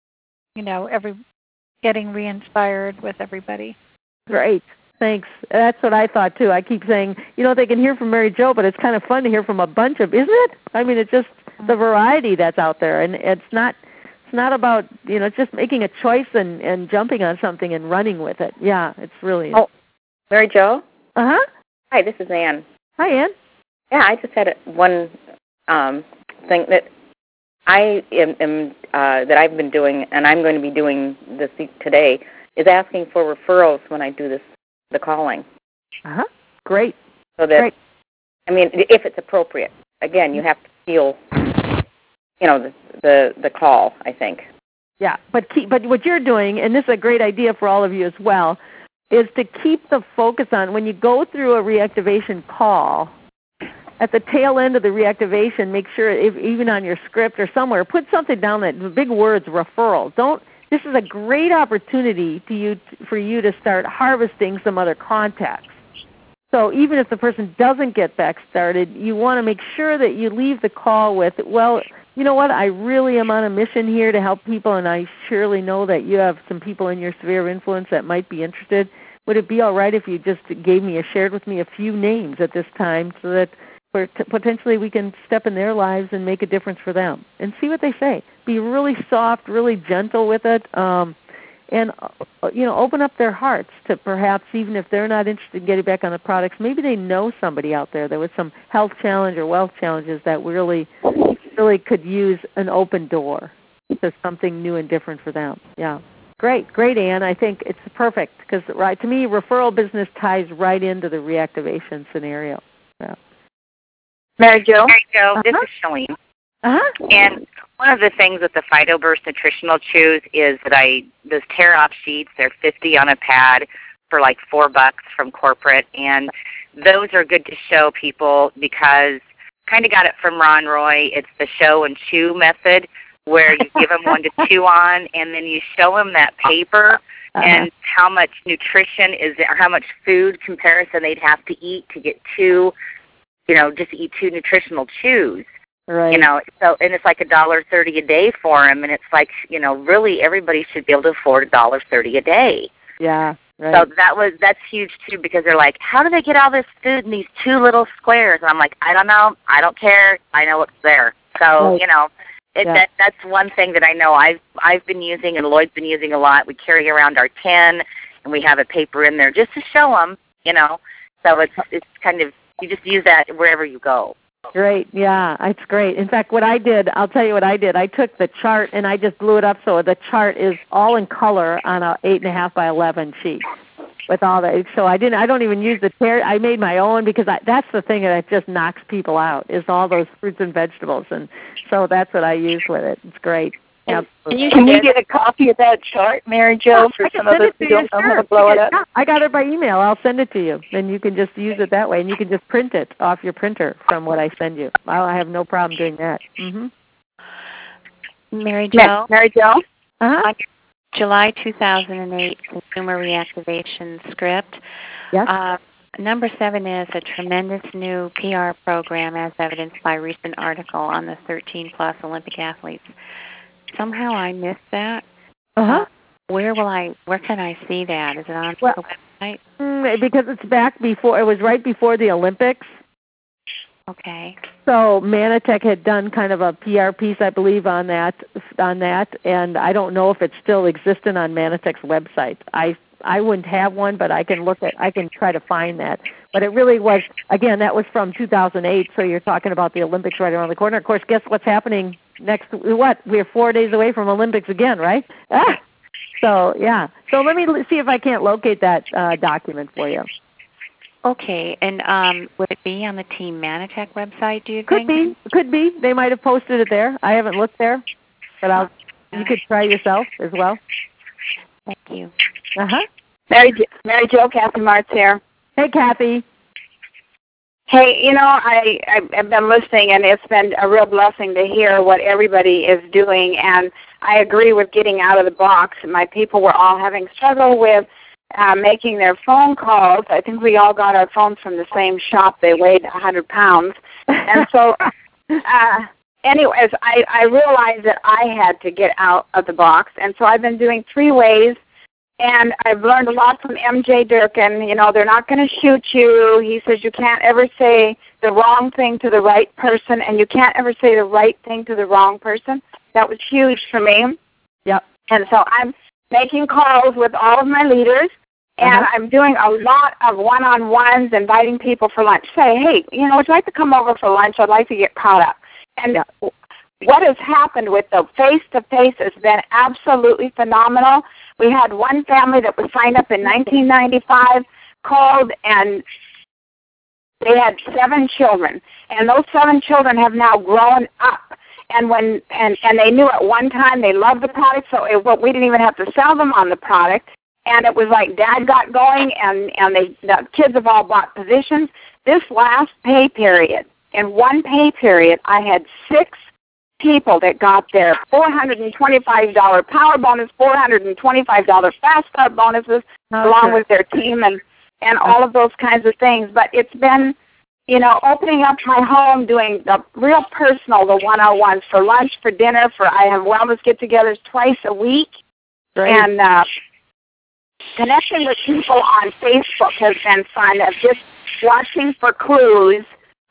Getting re-inspired with everybody. Great. Thanks. That's what I thought too. I keep saying, they can hear from Mary Jo, but it's kind of fun to hear from a bunch of, isn't it? I mean, it's just the variety that's out there, and it's not about, it's just making a choice and jumping on something and running with it. Yeah, it's really. Oh, Mary Jo? Uh-huh. Hi, this is Ann. Hi, Ann. Yeah, I just had one thing that I am that I've been doing, and I'm going to be doing this today, is asking for referrals when I do the calling. Uh-huh. Great. So that, great. I mean, if it's appropriate. Again, you have to feel, the call, I think. Yeah, but what you're doing, and this is a great idea for all of you as well, is to keep the focus on when you go through a reactivation call. At the tail end of the reactivation, make sure, even on your script or somewhere, put something down that the big words referral. This is a great opportunity for you to start harvesting some other contacts. So even if the person doesn't get back started, you want to make sure that you leave the call with, well, you know what, I really am on a mission here to help people, and I surely know that you have some people in your sphere of influence that might be interested. Would it be all right if you just shared with me a few names at this time, so that potentially we can step in their lives and make a difference for them, and see what they say. Be really soft, really gentle with it, and open up their hearts to perhaps, even if they're not interested in getting back on the products, maybe they know somebody out there that with some health challenge or wealth challenges that really could use an open door to something new and different for them. Yeah. Great, Ann. I think it's perfect, because to me, referral business ties right into the reactivation scenario. Yeah. Mary Jo, this is Shalene. Uh-huh. And one of the things with the PhytoBurst Nutritional Chews is that those tear-off sheets, they're $50 on a pad for like $4 from corporate, and those are good to show people because kind of got it from Ron Roy. It's the show and chew method, where you give them one to chew on, and then you show them that paper and how much nutrition is there, or how much food comparison they'd have to eat to get just to eat 2 nutritional chews. Right. So, and it's like $1.30 a day for them, and it's like, really everybody should be able to afford $1.30 a day. Yeah. Right. So that's huge too, because they're like, how do they get all this food in these 2 little squares? And I'm like, I don't know, I don't care, I know it's there. So, right. That's one thing that I know I've been using and Lloyd's been using a lot. We carry around our tin, and we have a paper in there just to show them, So it's kind of, you just use that wherever you go. Great, yeah, it's great. In fact, what I did, I'll tell you what I did. I took the chart and I just blew it up so the chart is all in color on a 8.5 by 11 sheet with all the. So I don't even use the tear. I made my own because that's the thing that just knocks people out is all those fruits and vegetables, and so that's what I use with it. It's great. Can we get a copy of that chart, Mary Jo, for some of us who don't know how to blow it up? Yeah, I got it by email. I'll send it to you. Then you can just use it that way, and you can just print it off your printer from what I send you. I have no problem doing that. Mm-hmm. Mary Jo? Uh-huh. On July 2008 Consumer Reactivation Script, yes. Number 7 is a tremendous new PR program as evidenced by a recent article on the 13-plus Olympic athletes. Somehow I missed that. Uh-huh. Where can I see that? Is it on the website? Because it's back before, it was right before the Olympics. Okay. So Manatech had done kind of a PR piece, I believe, on that, and I don't know if it's still existent on Manatech's website. I wouldn't have one, but I can try to find that. But it really was, again, that was from 2008, so you're talking about the Olympics right around the corner. Of course, guess what's happening next, we're 4 days away from Olympics again, right? So, yeah. So let me see if I can't locate that document for you. Okay, and would it be on the Team Manatech website, do you think? Could be. They might have posted it there. I haven't looked there, but you could try yourself as well. Thank you. Uh-huh. Mary Jo, Kathy Martz here. Hey, Kathy. Hey, I've been listening, and it's been a real blessing to hear what everybody is doing, and I agree with getting out of the box. My people were all having struggle with making their phone calls. I think we all got our phones from the same shop. They weighed 100 pounds. And so, anyways, I realized that I had to get out of the box, and so I've been doing 3 ways. And I've learned a lot from M.J. Durkin. They're not going to shoot you. He says you can't ever say the wrong thing to the right person, and you can't ever say the right thing to the wrong person. That was huge for me. Yep. And so I'm making calls with all of my leaders, and I'm doing a lot of one-on-ones, inviting people for lunch. Say, hey, would you like to come over for lunch? I'd like to get caught up. And what has happened with the face-to-face has been absolutely phenomenal. We had one family that was signed up in 1995, called, and they had 7 children. And those 7 children have now grown up. And they knew at one time they loved the product, so we didn't even have to sell them on the product. And it was like Dad got going, and the kids have all bought positions. This last pay period, in one pay period, I had 6 people that got their $425 power bonus, $425 fast start bonuses, along with their team and all of those kinds of things. But it's been, opening up my home, doing the real personal, the one-on-ones for lunch, for dinner, I have wellness get-togethers twice a week. Great. And connecting with people on Facebook has been fun, of just watching for clues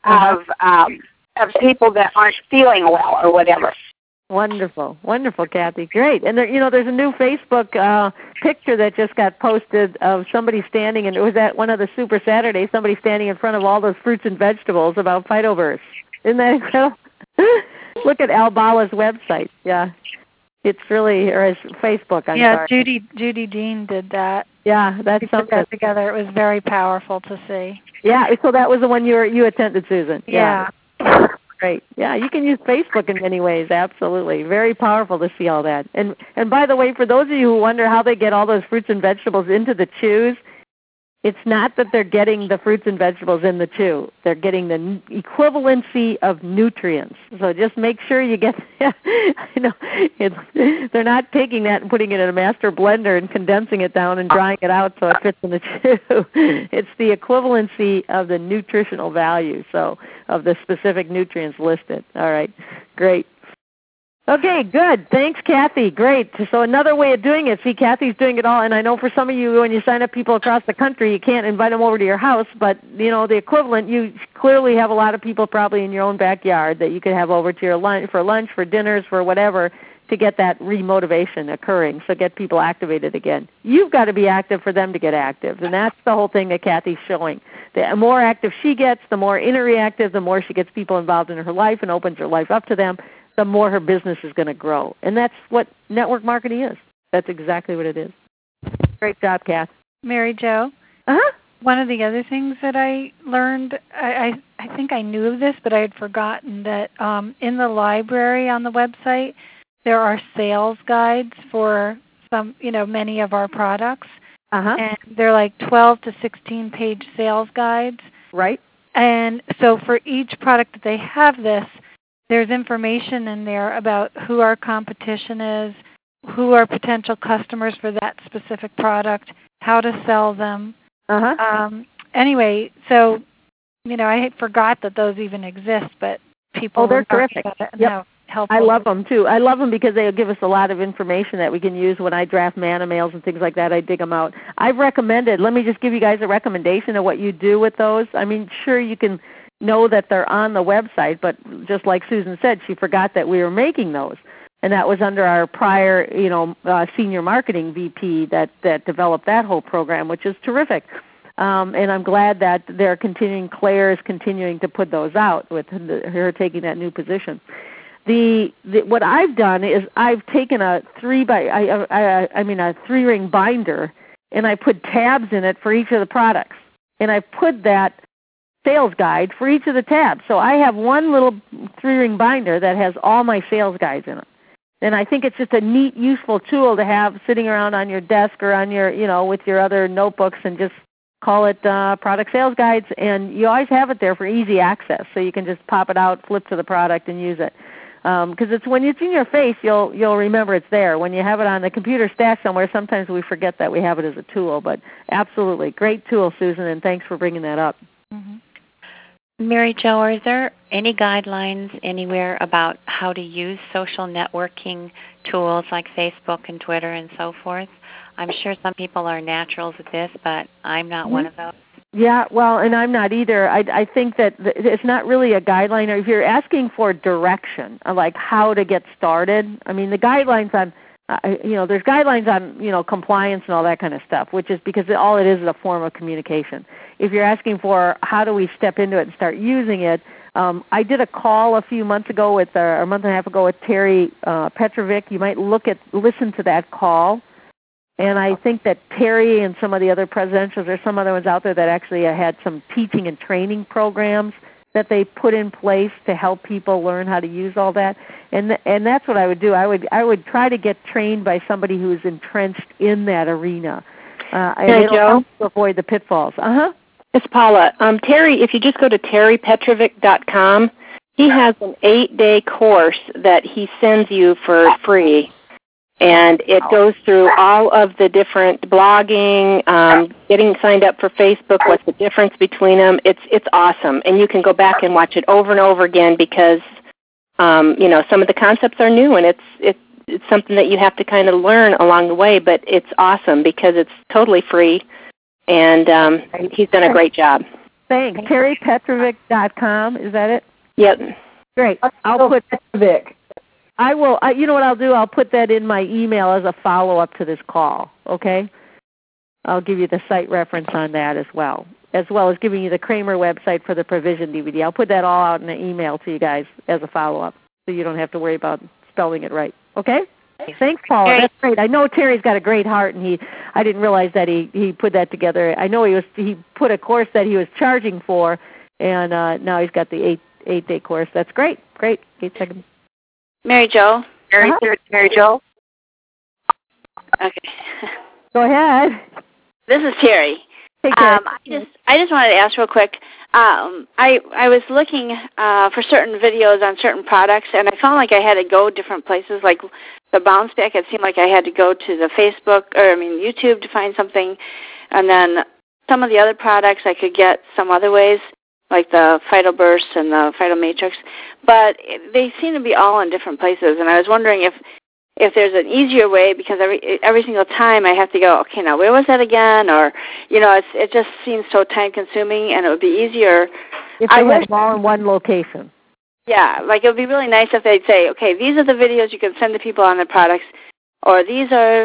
of people that aren't feeling well or whatever. Wonderful, wonderful, Kathy. Great. And there's a new Facebook picture that just got posted of somebody standing, and it was at one of the Super Saturdays, somebody standing in front of all those fruits and vegetables about Phytoburst. Isn't that incredible? Look at Albala's website. Yeah. It's really, or his Facebook, I'm sorry. Judy Dean did that. Yeah, that's something. Put that together. It was very powerful to see. Yeah, so that was the one you attended, Susan. Yeah. Great. Yeah, you can use Facebook in many ways, absolutely. Very powerful to see all that. And by the way, for those of you who wonder how they get all those fruits and vegetables into the chews, it's not that they're getting the fruits and vegetables in the chew. They're getting the equivalency of nutrients. So just make sure you get, they're not taking that and putting it in a master blender and condensing it down and drying it out so it fits in the chew. It's the equivalency of the nutritional value, so of the specific nutrients listed. All right, great. Okay, good. Thanks, Kathy. Great. So another way of doing it, see, Kathy's doing it all, and I know for some of you, when you sign up people across the country, you can't invite them over to your house, but, the equivalent, you clearly have a lot of people probably in your own backyard that you could have over to your lunch, for dinners, for whatever, to get that remotivation occurring, so get people activated again. You've got to be active for them to get active, and that's the whole thing that Kathy's showing. The more active she gets, the more interactive, the more she gets people involved in her life and opens her life up to them, the more her business is going to grow. And that's what network marketing is. That's exactly what it is. Great job, Kath. Mary Jo? Uh-huh. One of the other things that I learned, I think I knew of this, but I had forgotten that in the library on the website, there are sales guides for many of our products. Uh-huh. And they're like 12 to 16-page sales guides. Right. And so for each product that they have there's information in there about who our competition is, who are potential customers for that specific product, how to sell them. Uh-huh. Anyway, so, I forgot that those even exist, but people they're terrific. Yep. Helpful. I love them, too. I love them because they give us a lot of information that we can use when I draft mana mails and things like that. I dig them out. I've recommended, let me just give you guys a recommendation of what you do with those. I mean, sure, you can know that they're on the website, but just like Susan said, she forgot that we were making those. And that was under our prior, senior marketing VP that developed that whole program, which is terrific. And I'm glad that Claire is continuing to put those out with her taking that new position. What I've done is I've taken a 3-ring binder, and I put tabs in it for each of the products, and I put that sales guide for each of the tabs. So I have one little 3-ring binder that has all my sales guides in it. And I think it's just a neat, useful tool to have sitting around on your desk or on your, with your other notebooks, and just call it product sales guides, and you always have it there for easy access, so you can just pop it out, flip to the product, and use it. Because it's when it's in your face, you'll remember it's there. When you have it on the computer stashed somewhere, sometimes we forget that we have it as a tool. But absolutely, great tool, Susan, and thanks for bringing that up. Mm-hmm. Mary Jo, are there any guidelines anywhere about how to use social networking tools like Facebook and Twitter and so forth? I'm sure some people are naturals at this, but I'm not one of those. Yeah, well, and I'm not either. I think that it's not really a guideline. Or if you're asking for direction, like how to get started, I mean, the guidelines on, there's guidelines on, compliance and all that kind of stuff, which is because all it is a form of communication. If you're asking for how do we step into it and start using it, I did a call a few months ago a month and a half ago with Terry Petrovic. You might listen to that call. And I think that Terry and some of the other presidentials, there's some other ones out there that actually had some teaching and training programs that they put in place to help people learn how to use all that. And that's what I would do. I would try to get trained by somebody who's entrenched in that arena. And it'll help to avoid the pitfalls. Uh-huh. It's Paula. Terry, if you just go to terrypetrovic.com, he has an 8-day course that he sends you for free. And it goes through all of the different blogging, getting signed up for Facebook, what's the difference between them. It's awesome. And you can go back and watch it over and over again because, some of the concepts are new, and it's something that you have to kind of learn along the way. But it's awesome because it's totally free, and he's done a great job. Thanks. TerryPetrovic.com, is that it? Yep. Great. I'll put Petrovic. I will. You know what I'll do? I'll put that in my email as a follow-up to this call, okay? I'll give you the site reference on that as well as giving you the Kramer website for the Provision DVD. I'll put that all out in an email to you guys as a follow-up so you don't have to worry about spelling it right, okay? Thanks, Paula. That's great. I know Terry's got a great heart, and I didn't realize that he put that together. I know he put a course that he was charging for, and now he's got the 8-day course. That's great. Great. 8 seconds. Mary Jo. Mary Jo. Okay. Go ahead. This is Terry. I just wanted to ask real quick. I was looking for certain videos on certain products, and I found like I had to go different places. Like the bounce back, it seemed like I had to go to the YouTube to find something, and then some of the other products I could get some other ways, like the PhytoBurst and the PhytoMatrix, but they seem to be all in different places. And I was wondering if there's an easier way, because every single time I have to go, okay, now where was that again? Or, it just seems so time-consuming, and it would be easier if they had them all in one location. Yeah, like it would be really nice if they'd say, okay, these are the videos you can send to people on their products, or these are,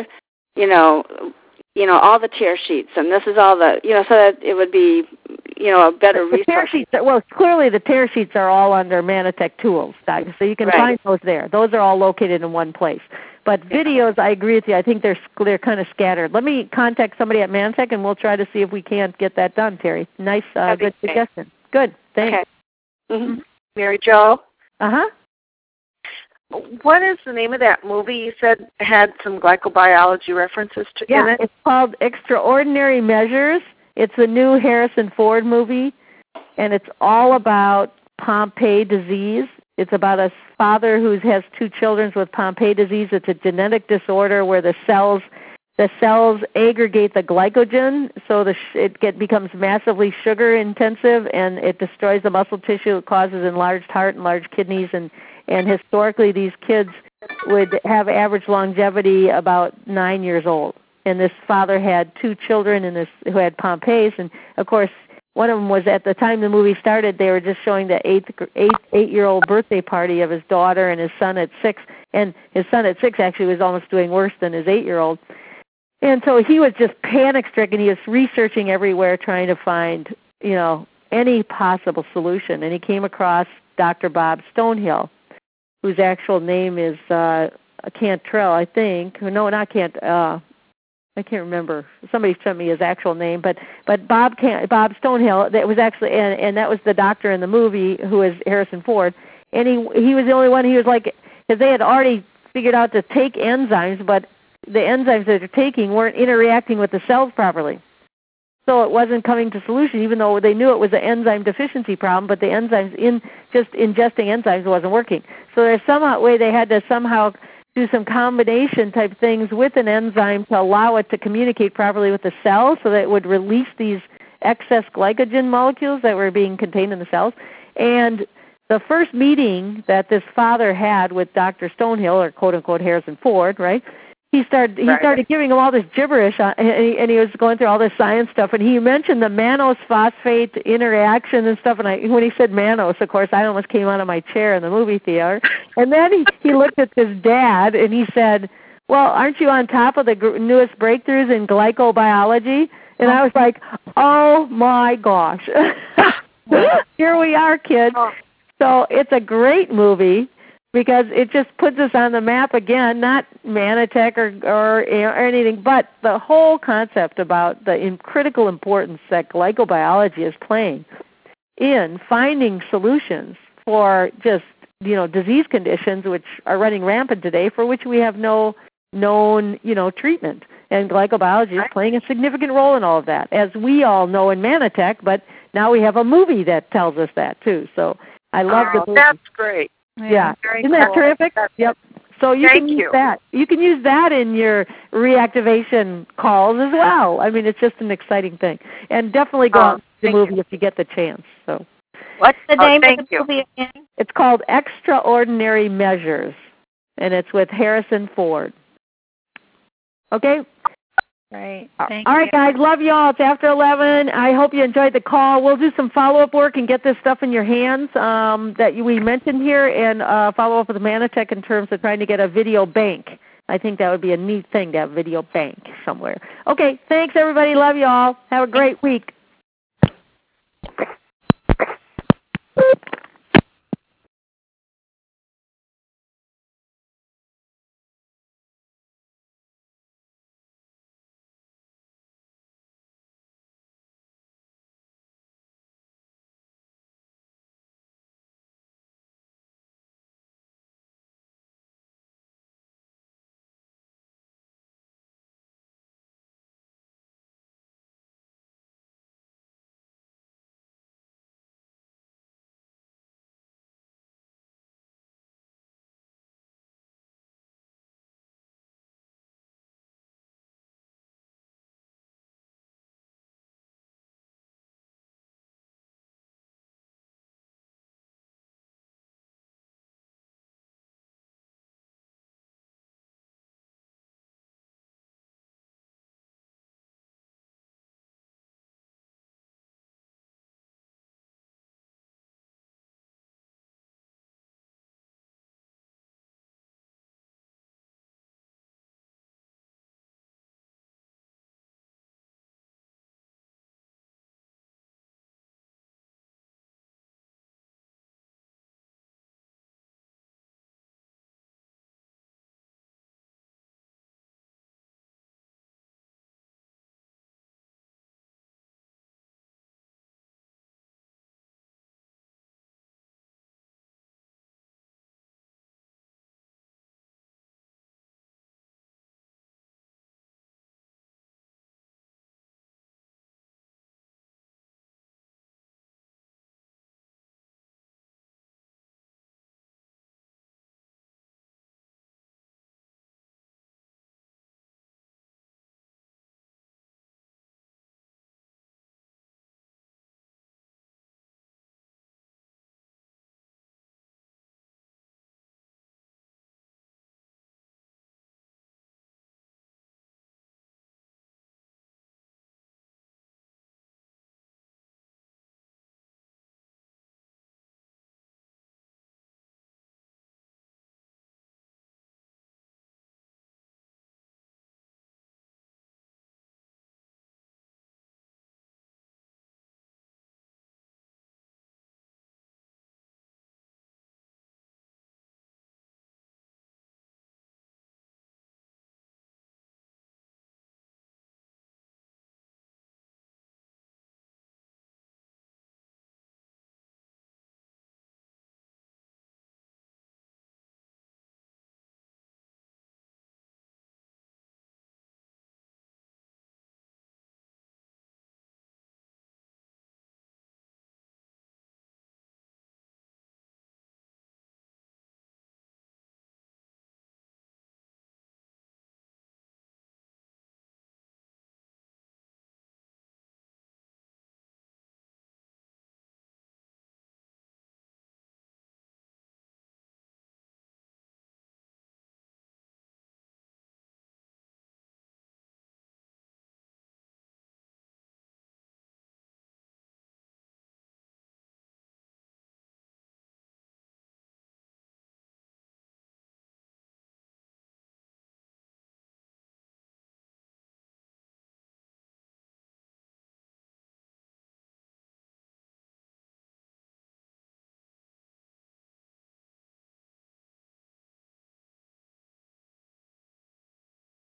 all the tear sheets, and this is all the, so that it would be, a better resource. Tear sheets, well, clearly the tear sheets are all under Manatech Tools, so you can find those there. Those are all located in one place. But videos, I agree with you. I think they're kind of scattered. Let me contact somebody at Manatech, and we'll try to see if we can't get that done, Terry. Nice, good suggestion. Good, thanks. Okay. Mm-hmm. Mary Jo? Uh-huh. What is the name of that movie you said had some glycobiology references in it? It's called Extraordinary Measures. It's the new Harrison Ford movie, and it's all about Pompe disease. It's about a father who has 2 children with Pompe disease. It's a genetic disorder where the cells aggregate the glycogen, so it becomes massively sugar intensive, and it destroys the muscle tissue. It causes enlarged heart, enlarged kidneys, and historically these kids would have average longevity about 9 years old. And this father had 2 children who had Pompe's, and of course one of them was, at the time the movie started, they were just showing the 8-year-old birthday party of his daughter and his son at 6, and his son at 6 actually was almost doing worse than his 8-year-old. And so he was just panic-stricken. He was researching everywhere trying to find, any possible solution. And he came across Dr. Bob Stonehill, whose actual name is Cantrell, I think. No, not I can't remember. Somebody sent me his actual name, but Bob Stonehill. That was actually, and that was the doctor in the movie who is Harrison Ford. And he was the only one. He was like, because they had already figured out to take enzymes, but the enzymes that they're taking weren't interacting with the cells properly. So it wasn't coming to solution, even though they knew it was an enzyme deficiency problem, but the enzymes just ingesting enzymes wasn't working. So there's some way they had to somehow do some combination type things with an enzyme to allow it to communicate properly with the cells so that it would release these excess glycogen molecules that were being contained in the cells. And the first meeting that this father had with Dr. Stonehill, or quote-unquote Harrison Ford, right, he started giving him all this gibberish, and he was going through all this science stuff, and he mentioned the mannose phosphate interaction and stuff, and when he said mannose, of course, I almost came out of my chair in the movie theater. And then he looked at his dad, and he said, well, aren't you on top of the newest breakthroughs in glycobiology? And I was like, oh, my gosh. Here we are, kids. So it's a great movie, because it just puts us on the map again, not Manatech or anything, but the whole concept about the critical importance that glycobiology is playing in finding solutions for just, disease conditions which are running rampant today, for which we have no known, treatment. And glycobiology is playing a significant role in all of that, as we all know in Manatech, but now we have a movie that tells us that too. So I love the movie. That's great. Yeah. Isn't that terrific? Yep. So you can use that. You can use that in your reactivation calls as well. I mean, it's just an exciting thing. And definitely go out to the movie if you get the chance. So, what's the name of the movie again? It's called Extraordinary Measures, and it's with Harrison Ford. Okay? Right. All right, guys. Love you all. It's after 11. I hope you enjoyed the call. We'll do some follow-up work and get this stuff in your hands that we mentioned here, and follow up with Manatech in terms of trying to get a video bank. I think that would be a neat thing to have a video bank somewhere. Okay. Thanks, everybody. Love you all. Have a great week.